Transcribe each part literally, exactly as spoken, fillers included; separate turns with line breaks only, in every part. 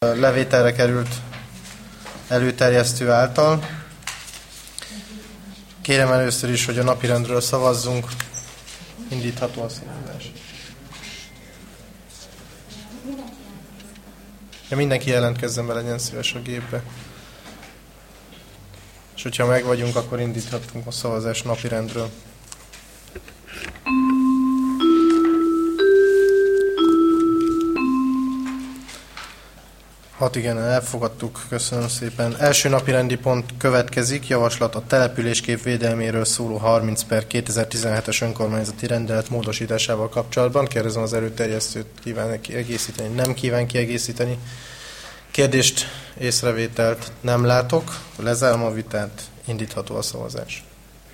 Levételre került előterjesztő által. Kérem először is, hogy a napirendről szavazzunk. Indítható a szavazás. Ja, mindenki jelentkezzen be, legyen szíves a gépbe. És hogyha meg vagyunk, akkor indíthatunk a szavazás napirendről. Hat igen, elfogadtuk, köszönöm szépen. Első napi rendi pont következik, javaslat a településkép védelméről szóló harminc per kétezer-tizenhetes önkormányzati rendelet módosításával kapcsolatban. Kérdezem az előterjesztőt, kíván kiegészíteni, nem kíván kiegészíteni. Kérdést, észrevételt nem látok, lezárom a vitát, indítható a szavazás.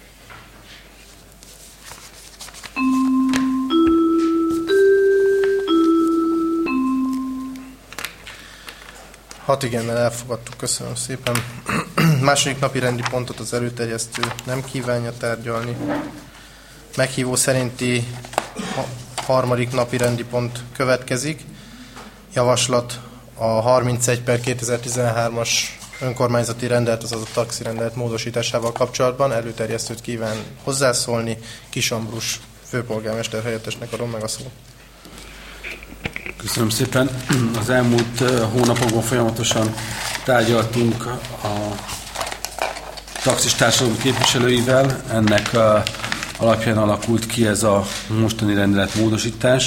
Hat igennel elfogadtuk, köszönöm szépen. Második napi rendi pontot az előterjesztő nem kívánja tárgyalni. Meghívó szerinti harmadik napi rendi pont következik. Javaslat a harmincegy per kétezer-tizenhármas önkormányzati rendelet, azaz a taxi rendelet módosításával kapcsolatban. Előterjesztőt kíván hozzászólni. Kis Ambrus főpolgármester helyettesnek adom meg a szót.
Köszönöm szépen. Az elmúlt hónapokban folyamatosan tárgyaltunk a taxis társadalom képviselőivel. Ennek alapján alakult ki ez a mostani rendelet módosítás.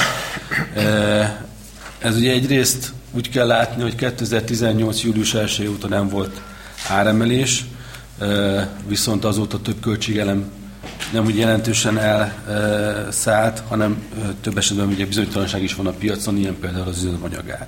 Ez ugye egyrészt úgy kell látni, hogy kétezer-tizennyolc július elsője óta nem volt áremelés, viszont azóta több költségelem nem úgy jelentősen elszállt, hanem több esetben ugye bizonytalanság is van a piacon, ilyen például az üzemanyagár.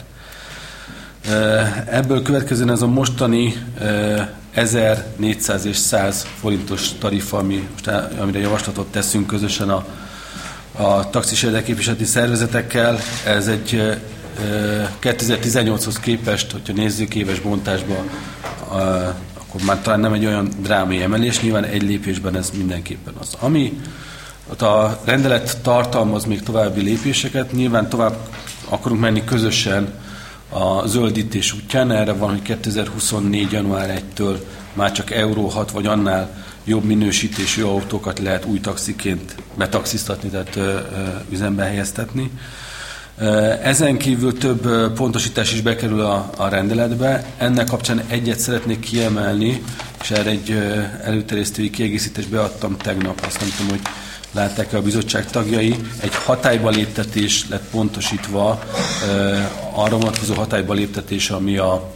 Ebből következően ez a mostani ezernégyszáz és száz forintos tarifa, ami, amire javaslatot teszünk közösen a, a taxis érdekképviseleti szervezetekkel, ez egy kétezer-tizennyolchoz képest, hogyha nézzük éves bontásban, akkor már talán nem egy olyan drámai emelés, nyilván egy lépésben ez mindenképpen az. Ami a rendelet tartalmaz még további lépéseket, nyilván tovább akarunk menni közösen a zöldítés útján, erre van, hogy kétezer-huszonnégy január elsejétől már csak Euró hat vagy annál jobb minősítésű autókat lehet új taxiként betaxisztatni, tehát ö, ö, üzembe helyeztetni. Ezen kívül több pontosítás is bekerül a, a rendeletbe. Ennek kapcsán egyet szeretnék kiemelni, és erre egy előterjesztői kiegészítést beadtam tegnap, azt nem tudom, hogy látták-e a bizottság tagjai. Egy hatályba léptetés lett pontosítva, arra vonatkozó hatályba léptetés, ami a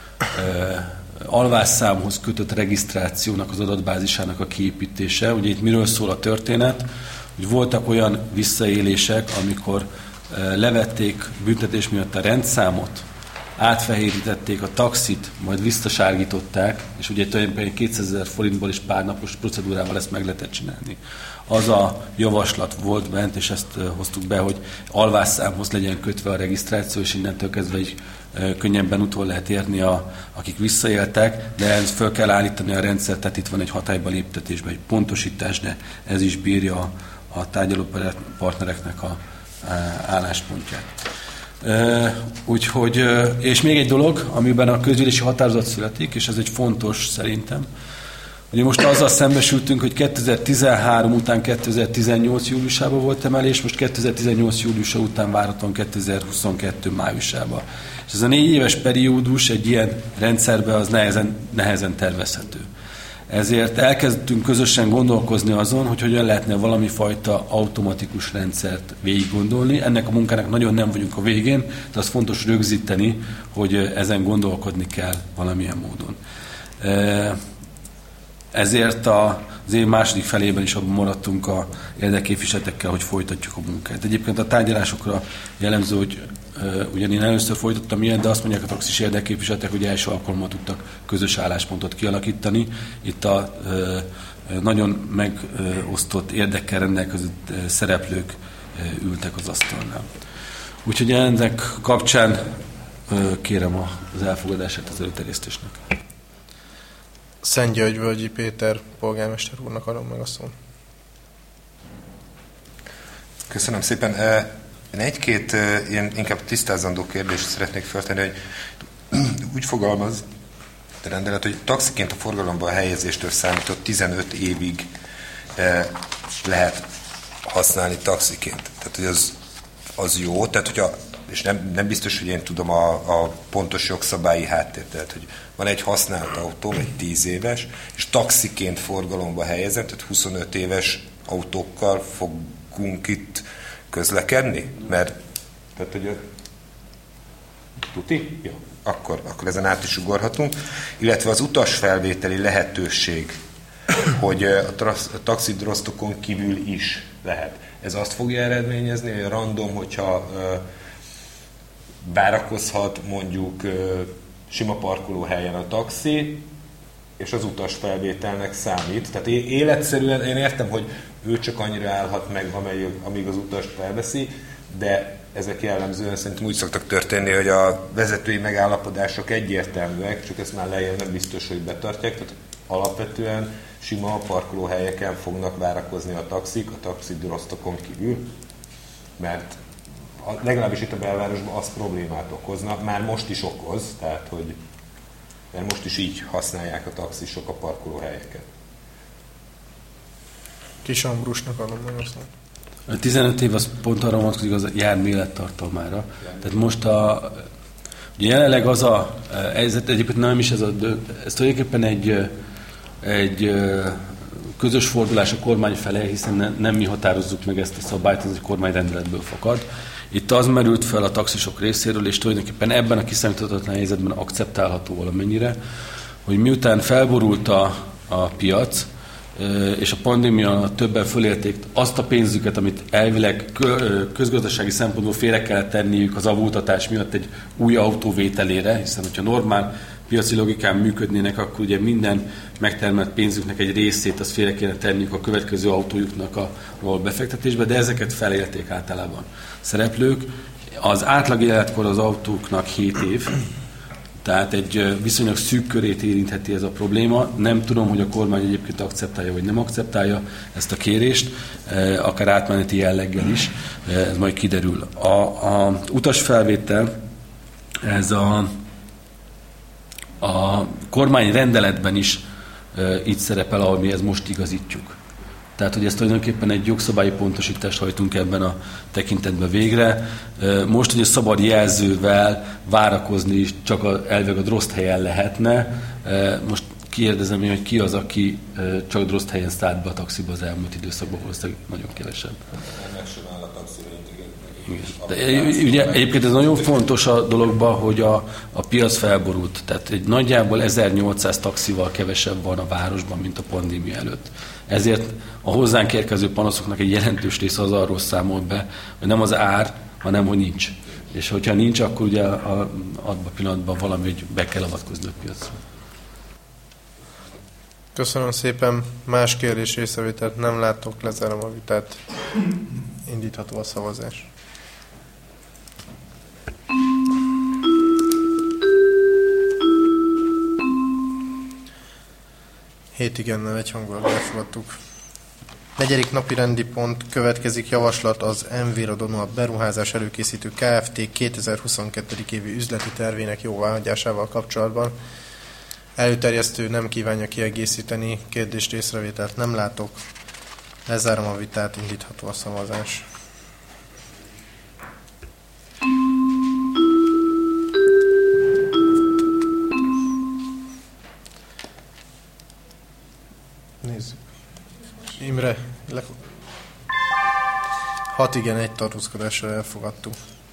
alvásszámhoz kötött regisztrációnak, az adatbázisának a kiépítése. Ugye itt miről szól a történet? Hogy voltak olyan visszaélések, amikor levették büntetés miatt a rendszámot, átfehérítették a taxit, majd visszasárgították, és ugye tulajdonképpen kétszázezer forintból is pár napos procedúrával ezt meg lehetett csinálni. Az a javaslat volt bent, és ezt hoztuk be, hogy alvásszámhoz legyen kötve a regisztráció, és innentől kezdve így könnyebben utol lehet érni, a, akik visszaéltek, de ez föl kell állítani a rendszer, tehát itt van egy hatályba léptetésben egy pontosítás, de ez is bírja a, a tárgyaló partnereknek a álláspontját. Úgyhogy, és még egy dolog, amiben a közgyűlési határozat születik, és ez egy fontos szerintem, ugye most azzal szembesültünk, hogy kétezer-tizenhárom után kétezer-tizennyolc júliusában volt emelés, most kétezer-tizennyolc júliusa után várhatóan kétezer-huszonkettő májusában. És ez a négy éves periódus egy ilyen rendszerben az nehezen, nehezen tervezhető. Ezért elkezdtünk közösen gondolkozni azon, hogy hogyan lehetne valami fajta automatikus rendszert végig gondolni. Ennek a munkának nagyon nem vagyunk a végén, de az fontos rögzíteni, hogy ezen gondolkodni kell valamilyen módon. Ezért az év második felében is abban maradtunk a érdekképviseletekkel, hogy folytatjuk a munkát. Egyébként a tárgyalásokra jellemző, hogy uh, ugyan én először folytattam ilyen, de azt mondják a taxis érdekképviseletek, hogy első alkalommal tudtak közös álláspontot kialakítani. Itt a uh, nagyon megosztott érdekkel rendelkező uh, szereplők uh, ültek az asztalnál. Úgyhogy ennek kapcsán uh, kérem az elfogadását az előterjesztésnek.
Szentgyörgyvölgyi Péter polgármester úrnak adom meg a szót.
Köszönöm szépen. Én egy-két ilyen inkább tisztázandó kérdést szeretnék feltenni, hogy úgy fogalmaz a rendelet, hogy taxiként a forgalomban helyezéstől számított tizenöt évig eh, lehet használni taxiként. Tehát, hogy az, az jó, tehát, hogyha, és nem, nem biztos, hogy én tudom a, a pontos jogszabályi háttért, tehát, hogy van egy használt autó, egy tíz éves, és taxiként forgalomba helyezett, tehát huszonöt éves autókkal fogunk itt közlekedni? Mert, tehát, hogy tuti? Jó. Akkor, akkor ezen át is ugorhatunk. Illetve az utasfelvételi lehetőség, hogy a, trasz, a taxidrosztokon kívül is lehet. Ez azt fogja eredményezni, hogy a random, hogyha ö, várakozhat mondjuk ö, sima parkolóhelyen a taxi, és az utasfelvételnek számít. Tehát életszerűen én értem, hogy ő csak annyira állhat meg, amíg, amíg az utast felveszi, de ezek jellemzően szerintem úgy szoktak történni, hogy a vezetői megállapodások egyértelműek, csak ezt már lejjebb nem biztos, hogy betartják, tehát alapvetően sima parkolóhelyeken fognak várakozni a taxik, a taxidrosztokon kívül, mert a, legalábbis itt a belvárosban az problémát okozna, már most is okoz, tehát hogy mert most is így használják a taxisok a parkolóhelyeket.
Kis Ambrusnak adom meg azt.
A tizenöt év az pont arra vonatkozik az jármű élettartalmára. Tehát most a, jelenleg az a, ez egyébként nem is ez a, ez tulajdonképpen egy, egy közös fordulás a kormány felé, hiszen ne, nem mi határozzuk meg ezt a szabályt, ez egy kormányrendeletből fakad. Itt az merült fel a taxisok részéről, és tulajdonképpen ebben a kiszámíthatatlan helyzetben akceptálható valamennyire, hogy miután felborult a, a piac, és a pandémia többen fölélték azt a pénzüket, amit elvileg közgazdasági szempontból félre kellett tenniük az avultatás miatt egy új autó vételére, hiszen hogyha normál piaci logikán működnének, akkor ugye minden megtermelt pénzüknek egy részét az félre kéne tenniük a következő autójuknak a, a befektetésbe, de ezeket felélték általában szereplők. Az átlag életkor az autóknak hét év, tehát egy viszonylag szűk körét érintheti ez a probléma. Nem tudom, hogy a kormány egyébként akceptálja, vagy nem akceptálja ezt a kérést, akár átmeneti jelleggel is, ez majd kiderül. A, a utasfelvétel, ez a, a kormány rendeletben is így szerepel, ahol mi ezt most igazítjuk. Tehát, hogy ezt tulajdonképpen egy jogszabályi pontosítást hajtunk ebben a tekintetben végre. Most, hogy a szabad jelzővel várakozni csak a, elveg a droszt-helyen lehetne. Most kérdezem én, hogy ki az, aki csak droszt-helyen szállt be a taxiba az elmúlt időszakban, valószínűleg nagyon kevesebb.
Ennek sem áll a taxira
De, ugye, egyébként ez nagyon fontos a dologban, hogy a, a piac felborult. Tehát egy nagyjából ezernyolcszáz taxival kevesebb van a városban, mint a pandémia előtt. Ezért a hozzánk érkező panaszoknak egy jelentős része az arról számol be, hogy nem az ár, hanem hogy nincs. És hogyha nincs, akkor ugye a, abban a pillanatban valami, hogy be kell avatkozni a piacra.
Köszönöm szépen. Más kérdés észrevételt nem látok, lezárom a vitát. Indítható a szavazás. Hét igennel egyhangúan elfogadtuk. Negyedik napi rendi pont következik, javaslat az Envirodonua beruházás előkészítő Kft. kétezer-huszonkettő. évi üzleti tervének jóváhagyásával kapcsolatban. Előterjesztő nem kívánja kiegészíteni, kérdést észrevételt nem látok. Lezárom a vitát, indítható a szavazás. Nézzük. Imre, le... hat igen, egy tartózkodással elfogadtuk.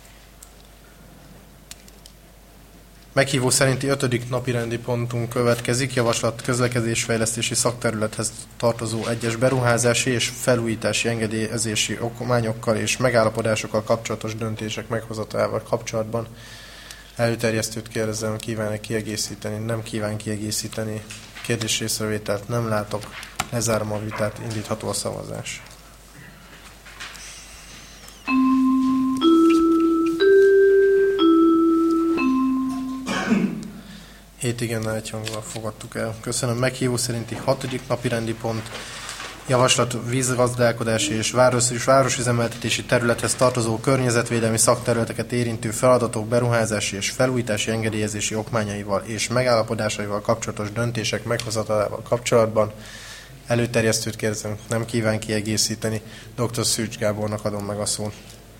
Meghívó szerinti ötödik napi rendi pontunk következik, javaslat közlekedésfejlesztési szakterülethez tartozó egyes beruházási és felújítási engedélyezési okmányokkal és megállapodásokkal kapcsolatos döntések meghozatalával kapcsolatban. Előterjesztőt kérdezem, kíván-e kiegészíteni, nem kíván kiegészíteni. Kérdés észrevételt nem látok. Lezárom a vitát, indítható a szavazás. Hét igennel egyhangúan fogadtuk el. Köszönöm. Meghívó szerinti hatodik napi rendi pont. Javaslat vízgazdálkodási és város, és városüzemeltetési területhez tartozó környezetvédelmi szakterületeket érintő feladatok beruházási és felújítási engedélyezési okmányaival és megállapodásaival kapcsolatos döntések meghozatalával kapcsolatban. Előterjesztőt kérdezem, nem kíván kiegészíteni. doktor Szűcs Gábornak adom meg a szót.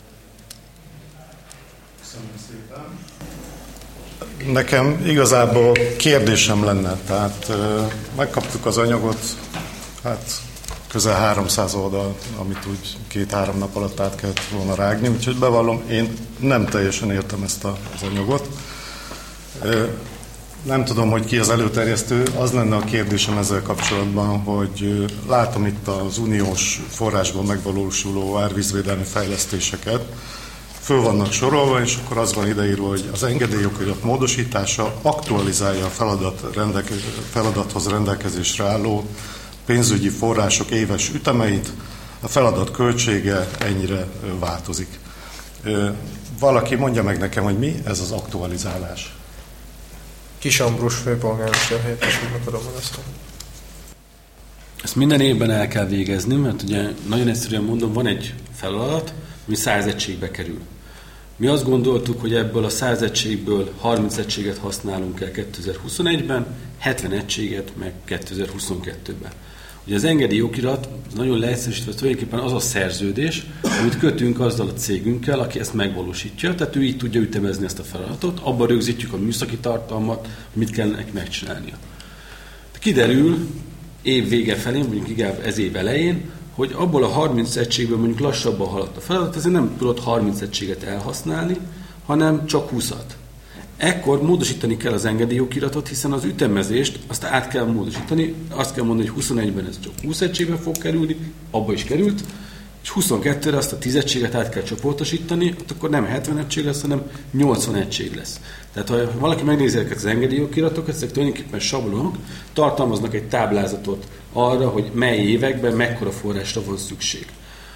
Köszönöm szépen. Nekem igazából kérdésem lenne, tehát megkaptuk az anyagot, hát közel háromszáz oldal, amit úgy két-három nap alatt át kellett volna rágni, úgyhogy bevallom, én nem teljesen értem ezt a, az anyagot. Nem tudom, hogy ki az előterjesztő, az lenne a kérdésem ezzel kapcsolatban, hogy látom itt az uniós forrásban megvalósuló árvízvédelmi fejlesztéseket, föl vannak sorolva, és akkor az van ideírva, hogy az engedélyokirat módosítása aktualizálja a feladat rendeke, feladathoz rendelkezésre álló pénzügyi források éves ütemeit, a feladat költsége ennyire változik. Valaki mondja meg nekem, hogy mi ez az aktualizálás?
Kis Ambrus főpolgármester helyettes úrnak adom meg a szót.
Ezt minden évben el kell végezni, mert ugye nagyon egyszerűen mondom, van egy feladat, ami száz egységbe kerül. Mi azt gondoltuk, hogy ebből a száz egységből harminc egységet használunk el kétezer-huszonegyben, hetven egységet meg kétezer-huszonkettőben. Ugye az engedélyokirat nagyon leegyszerűsítve tulajdonképpen az a szerződés, amit kötünk azzal a cégünkkel, aki ezt megvalósítja, tehát ő így tudja ütemezni ezt a feladatot, abban rögzítjük a műszaki tartalmat, mit kell neki megcsinálnia. Kiderül év vége felé, mondjuk inkább ez év elején, hogy abból a harminc egységből mondjuk lassabban haladt a feladat, ezért nem tudott harminc egységet elhasználni, hanem csak húszat. Ekkor módosítani kell az engedélyokiratot, hiszen az ütemezést azt át kell módosítani, azt kell mondani, hogy huszonegyben ez csak húsz egységben fog kerülni, abba is került, és huszonkettőre azt a tíz egységet át kell csoportosítani, akkor nem hetven egység lesz, hanem nyolcvan egység lesz. Tehát ha valaki megnézi ezeket az engedélyokiratokat, ezek tulajdonképpen sablonok, tartalmaznak egy táblázatot arra, hogy mely években mekkora forrásra van szükség.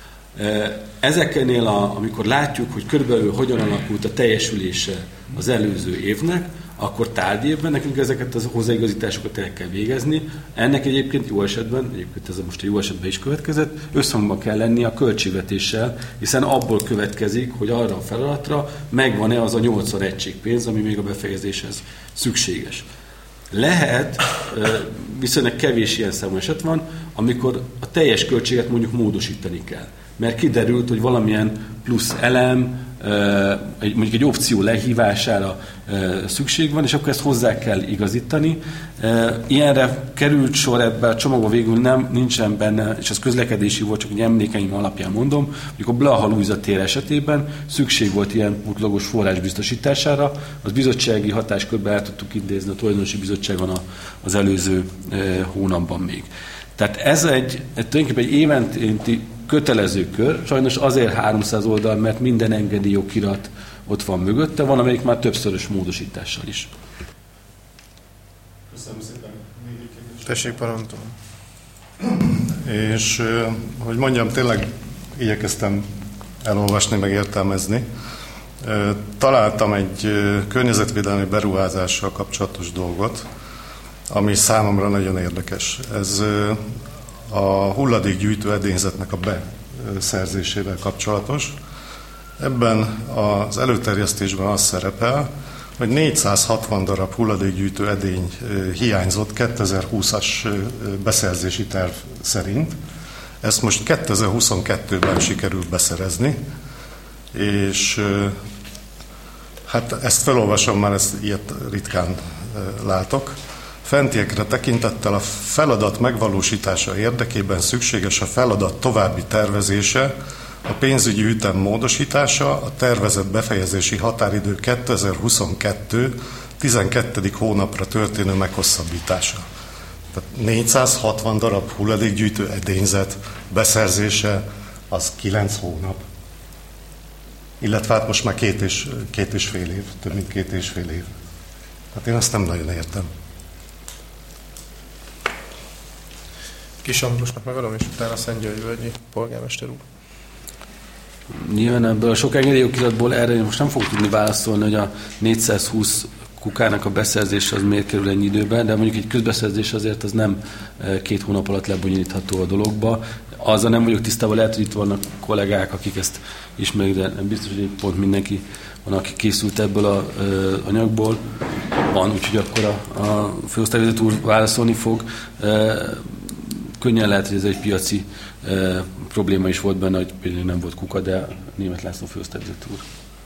Ezeknél, a, amikor látjuk, hogy körülbelül hogyan alakult a teljesülése az előző évnek, akkor tárgyévben nekünk ezeket az hozzáigazításokat el kell végezni. Ennek egyébként jó esetben, egyébként ez most a jó esetben is következett, összhangban kell lenni a költségvetéssel, hiszen abból következik, hogy arra a feladatra megvan-e az a nyolcvan egység pénz, ami még a befejezéshez szükséges. Lehet, viszonylag kevés ilyen számú eset van, amikor a teljes költséget mondjuk módosítani kell. Mert kiderült, hogy valamilyen plusz elem, mondjuk egy opció lehívására szükség van, és akkor ezt hozzá kell igazítani. Ilyenre került sor ebben a csomagban, végül nem, nincsen benne, és az közlekedési volt, csak egy emlékeim alapján mondom, mondjuk a Blaha-Lujza tér esetében szükség volt ilyen útlagos forrás biztosítására, az bizottsági hatáskörben el tudtuk idézni a tulajdonosi bizottságon az előző hónapban még. Tehát ez egy, egy tulajdonképpen egy éventi kötelező kör, sajnos azért háromszáz oldal, mert minden engedélyokirat ott van mögötte, van amelyik már többszörös módosítással is.
Köszönöm szépen.
Tessék, parancsolni.
És, hogy mondjam, tényleg igyekeztem elolvasni, meg értelmezni. Találtam egy környezetvédelmi beruházással kapcsolatos dolgot, ami számomra nagyon érdekes. Ez a hulladékgyűjtő edényzetnek a beszerzésével kapcsolatos. Ebben az előterjesztésben az szerepel, hogy négyszázhatvan darab hulladékgyűjtő edény hiányzott kétezer-húszas beszerzési terv szerint. Ezt most kétezer-huszonkettőben sikerült beszerezni, és hát ezt felolvasom, már ezt ilyet ritkán látok. Fentiekre tekintettel a feladat megvalósítása érdekében szükséges a feladat további tervezése, a pénzügyi ütem módosítása, a tervezett befejezési határidő kétezer-huszonkettő tizenkettedik hónapra történő meghosszabbítása. Tehát négyszázhatvan darab hulladékgyűjtő edényzet beszerzése az kilenc hónap. Illetve hát most már két és, két és fél év, több mint két és fél év. Hát én azt nem nagyon értem.
Kis Ambrusnak megadom, és utána Szentgyörgyi Völgyi polgármester úr.
Nyilván ebből a sok engedélyokiratból erre most nem fogok tudni válaszolni, hogy a négyszázhúsz kukának a beszerzése az miért kerül ennyi időben, de mondjuk egy közbeszerzés azért az nem két hónap alatt lebonyolítható a dologba. Azzal nem vagyok tisztában, lehet, hogy itt vannak kollégák, akik ezt ismerik, de nem biztos, hogy pont mindenki van, aki készült ebből az anyagból. Van, úgyhogy akkor a, a főosztályvezető úr válaszolni fog. Könnyen lehet, hogy ez egy piaci probléma is volt benne, hogy például nem volt kuka, de Németh László főosztályvezető úr.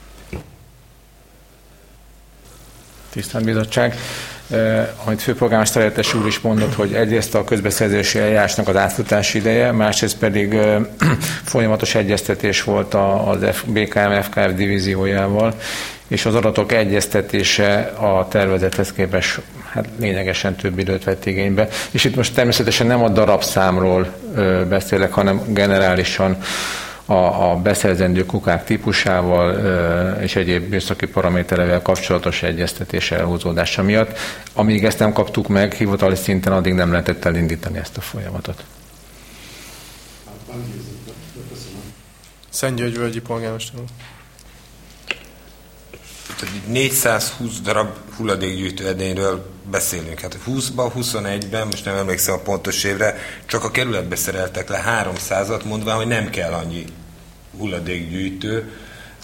Tisztelt Bizottság! Eh, amit főpolgármester helyettes úr is mondott, hogy egyrészt a közbeszerzési eljárásnak az átfutási ideje, másrészt pedig eh, folyamatos egyeztetés volt az bé ká em ef ká ef divíziójával, és az adatok egyeztetése a tervezethez képest hát lényegesen több időt vett igénybe. És itt most természetesen nem a darabszámról eh, beszélek, hanem generálisan a, a beszerzendő kukák típusával e, és egyéb műszaki paraméterevel kapcsolatos egyeztetés elhúzódása miatt. Amíg ezt nem kaptuk meg hivatalos szinten, addig nem lehetett elindítani ezt a folyamatot.
Szentgyörgyvölgyi polgármester úr.
négyszázhúsz darab hulladékgyűjtő edényről beszélünk. Hát húszban, huszonegyben, most nem emlékszem a pontos évre, csak a kerületbe szereltek le háromszázat, mondván, hogy nem kell annyi hulladékgyűjtő.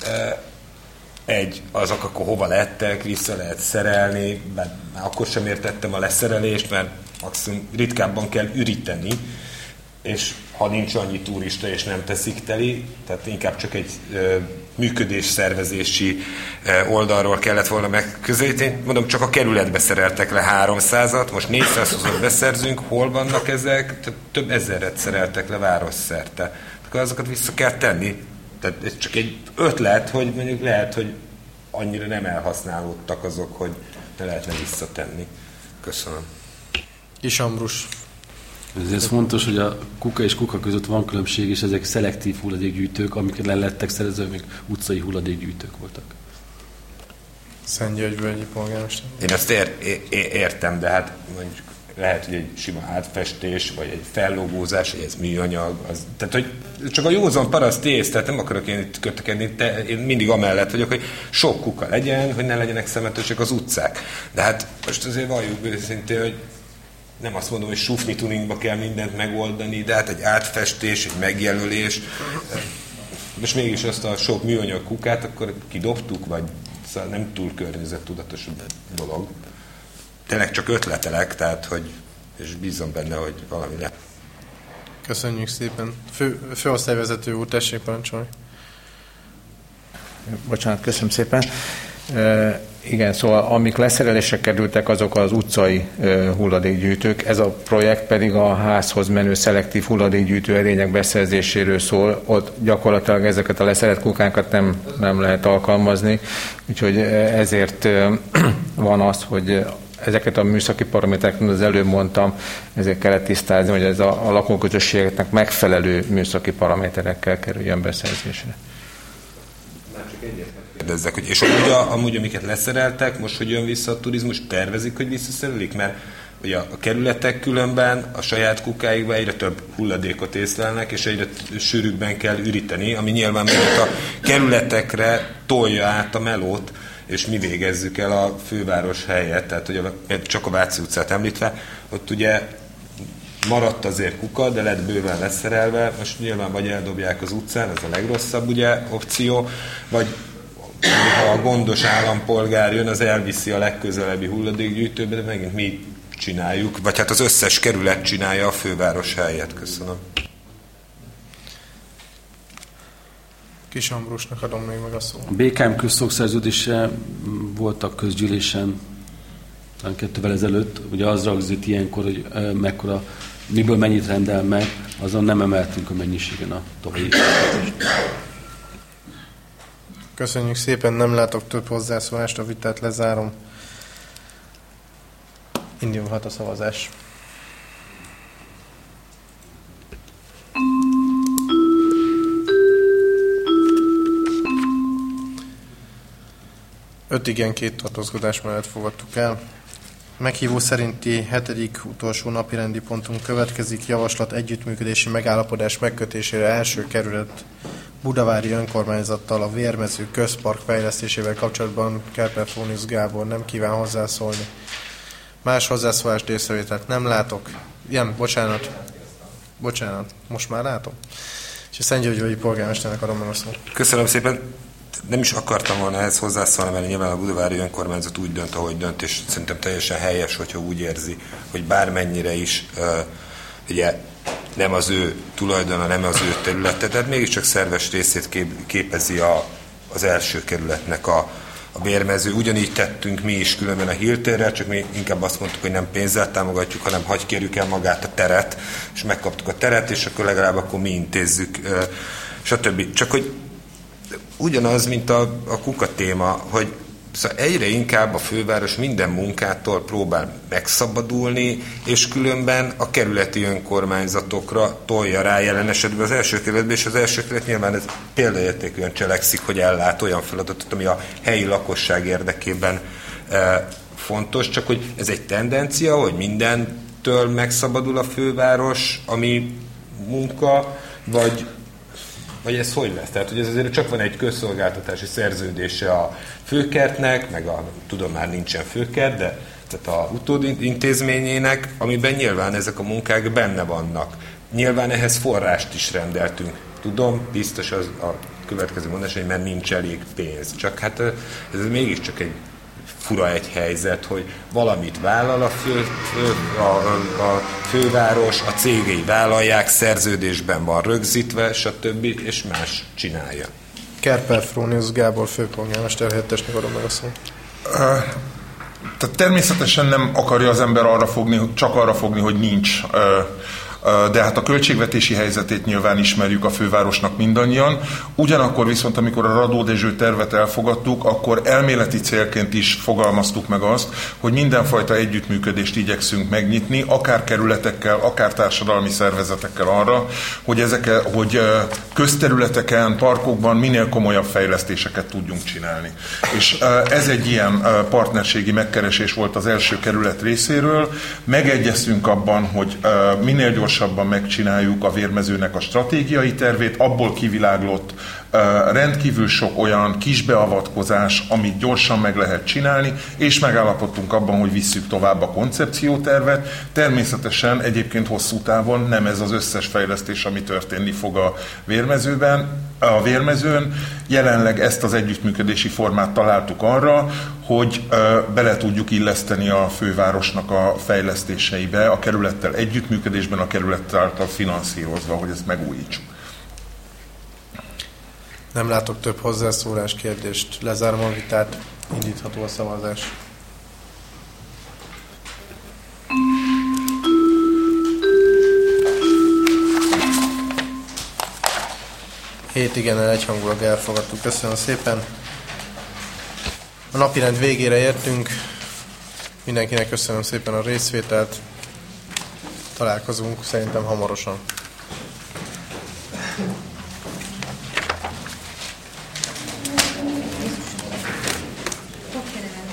Egy, azok akkor hova lettek, vissza lehet szerelni, bár akkor sem értettem a leszerelést, mert maximum ritkábban kell üríteni, és ha nincs annyi turista és nem teszik teli, tehát inkább csak egy ö, működésszervezési ö, oldalról kellett volna megközelíteni. Mondom, csak a kerületbe szereltek le háromszázat, most négyszázhúszat beszerzünk, hol vannak ezek? Több ezeret szereltek le városszerte. Akkor azokat vissza kell tenni. Tehát ez csak egy ötlet, hogy mondjuk lehet, hogy annyira nem elhasználódtak azok, hogy ne lehetne visszatenni. Köszönöm.
Kis Ambrus.
Ez fontos, hogy a kuka és kuka között van különbség, és ezek szelektív hulladékgyűjtők, amiket le lettek szerezve, még utcai hulladékgyűjtők voltak.
Szentgyörgyvölgyi polgármester.
Én ezt ér, ér, értem, de hát mondjuk lehet, hogy egy sima átfestés, vagy egy fellogózás, hogy ez műanyag. Az, tehát, hogy csak a józan paraszt ész, tehát nem akarok én itt kötekedni, de én mindig amellett vagyok, hogy sok kuka legyen, hogy ne legyenek szemetesek az utcák. De hát most azért valljuk őszintén, hogy nem azt mondom, hogy sufni tuningba kell mindent megoldani, de hát egy átfestés, egy megjelölés. Most mégis azt a sok műanyag kukát akkor kidobtuk, vagy szóval nem túl környezettudatos dolog. Tényleg csak ötletelek, tehát hogy, és bízom benne, hogy valami lesz.
Köszönjük szépen. Fő, főosztályvezető úr, tessék parancsolni.
Bocsánat, köszönöm szépen. E, igen, szóval amik leszerelésre kerültek, azok az utcai e, hulladékgyűjtők. Ez a projekt pedig a házhoz menő szelektív hulladékgyűjtő erények beszerzéséről szól. Ott gyakorlatilag ezeket a leszerelt kukákat nem, nem lehet alkalmazni, úgyhogy ezért e, van az, hogy ezeket a műszaki paramétereket, mint az előbb mondtam, ezért kellett tisztázni, hogy ez a, a lakóközösségeknek megfelelő műszaki paraméterekkel kerüljön beszerzésre.
Kérdezzek, hogy és amúgy, a, amúgy amiket leszereltek, most hogy jön vissza a turizmus, tervezik, hogy visszaszerelik? Mert ugye a kerületek különben a saját kukáikban egyre több hulladékot észlelnek, és egyre sűrűbben kell üríteni, ami nyilván megint a kerületekre tolja át a melót, és mi végezzük el a főváros helyet, tehát hogy a, csak a Váci utcát említve, ott ugye maradt azért kuka, de lett bőven leszerelve, most nyilván vagy eldobják az utcán, ez a legrosszabb ugye opció, vagy ha a gondos állampolgár jön, az elviszi a legközelebbi hulladékgyűjtőbe, de megint mi csináljuk, vagy hát az összes kerület csinálja a főváros helyet. Köszönöm.
Kis Ambrusnak adom még meg a szót.
A bé ká em közszolgszerződése voltak közgyűlésen talán kettővel ezelőtt, ugye az ragzít ilyenkor, hogy mekkora, miből mennyit rendel meg, azon nem emeltünk a mennyiségen a tavalyi.
Köszönjük szépen, nem látok több hozzászólást, a vitát lezárom. Indulhat a szavazás. Öt igen, két tartózkodás mellett fogadtuk el. Meghívó szerinti hetedik utolsó napirendi pontunk következik. Javaslat együttműködési megállapodás megkötésére első kerület Budavári önkormányzattal a Vérmező közpark fejlesztésével kapcsolatban Kerperfónius Gábor nem kíván hozzászólni. Más hozzászólást, észrevételt nem látok. Igen, bocsánat. Bocsánat, most már látom. És a Szentgyörgyi polgármesternek adom meg a szót.
Köszönöm szépen. Nem is akartam volna ehhez hozzászólni, mert nyilván a budavári önkormányzat úgy dönt, ahogy dönt, és szerintem teljesen helyes, hogyha úgy érzi, hogy bármennyire is uh, ugye nem az ő tulajdona, nem az ő területe, tehát mégiscsak szerves részét kép, képezi a, az első kerületnek a, a Vérmező. Ugyanígy tettünk mi is különben a Hilltérrel, csak mi inkább azt mondtuk, hogy nem pénzzel támogatjuk, hanem hagy kérjük el magát a teret, és megkaptuk a teret, és akkor legalább akkor mi intézzük, uh, stb. Csak hogy ugyanaz, mint a, a kuka téma, hogy szóval egyre inkább a főváros minden munkától próbál megszabadulni, és különben a kerületi önkormányzatokra tolja rá jelen esetben az első kerületben, és az első kerület nyilván ez példaértékűen cselekszik, hogy ellát olyan feladatot, ami a helyi lakosság érdekében e, fontos, csak hogy ez egy tendencia, hogy mindentől megszabadul a főváros, ami munka, vagy vagy ez hogy lesz? Tehát, hogy ez azért csak van egy közszolgáltatási szerződése a főkertnek, meg a, tudom már nincsen főkert, de tehát a utódi intézményének, amiben nyilván ezek a munkák benne vannak. Nyilván ehhez forrást is rendeltünk. Tudom, biztos az a következő mondás, hogy mert nincs elég pénz. Csak hát ez mégiscsak egy fura egy helyzet, hogy valamit vállal a, fő, fő, a, a, a főváros, a cégei vállalják, szerződésben van rögzítve, stb. És más csinálja.
Kerperfónius Gábor főpolgármester helyettesnek adom meg a szót.
Uh, tehát természetesen nem akarja az ember arra fogni, csak arra fogni, hogy nincs. Uh, de hát a költségvetési helyzetét nyilván ismerjük a fővárosnak mindannyian. Ugyanakkor viszont, amikor a Radó Dezső tervet elfogadtuk, akkor elméleti célként is fogalmaztuk meg azt, hogy mindenfajta együttműködést igyekszünk megnyitni, akár kerületekkel, akár társadalmi szervezetekkel arra, hogy, ezek, hogy közterületeken, parkokban minél komolyabb fejlesztéseket tudjunk csinálni. És ez egy ilyen partnerségi megkeresés volt az első kerület részéről. Megegyeztünk abban, hogy minél gyorsabban megcsináljuk a Vérmezőnek a stratégiai tervét, abból kiviláglott uh, rendkívül sok olyan kisbeavatkozás, amit gyorsan meg lehet csinálni, és megállapodtunk abban, hogy visszük tovább a koncepciótervet. Természetesen egyébként hosszú távon nem ez az összes fejlesztés, ami történni fog a Vérmezőben, a Vérmezőn. Jelenleg ezt az együttműködési formát találtuk arra, hogy uh, bele tudjuk illeszteni a fővárosnak a fejlesztéseibe, a kerülettel együttműködésben, a kerület által finanszírozva, hogy ezt megújítsuk.
Nem látok több hozzászólás, kérdést. Lezárom a vitát, indítható a szavazás. Hét igennel egyhangulag elfogadtuk. Köszönöm szépen. A napirend végére értünk. Mindenkinek köszönöm szépen a részvételt. Találkozunk szerintem hamarosan.